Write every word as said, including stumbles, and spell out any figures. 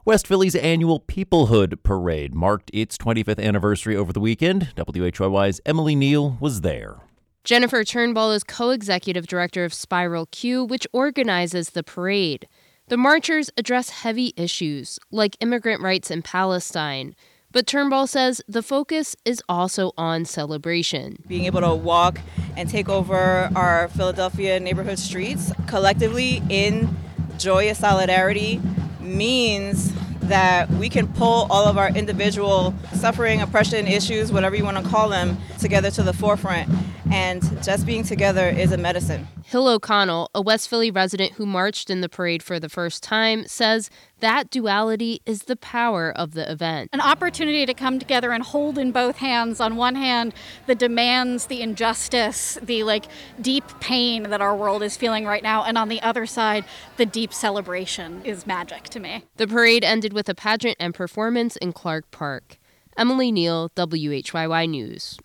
West Philly's annual Peoplehood Parade marked its twenty-fifth anniversary over the weekend. W H Y Y's Emily Neal was there. Jennifer Turnbull is co-executive director of Spiral Q, which organizes the parade. The marchers address heavy issues, like immigrant rights in Palestine. But Turnbull says the focus is also on celebration. Being able to walk and take over our Philadelphia neighborhood streets collectively in joyous solidarity means that we can pull all of our individual suffering, oppression issues, whatever you want to call them, together to the forefront. And just being together is a medicine. Hill O'Connell, a West Philly resident who marched in the parade for the first time, says that duality is the power of the event. An opportunity to come together and hold in both hands, on one hand, the demands, the injustice, the like deep pain that our world is feeling right now, and on the other side, the deep celebration is magic to me. The parade ended with a pageant and performance in Clark Park. Emily Neal, W H Y Y News.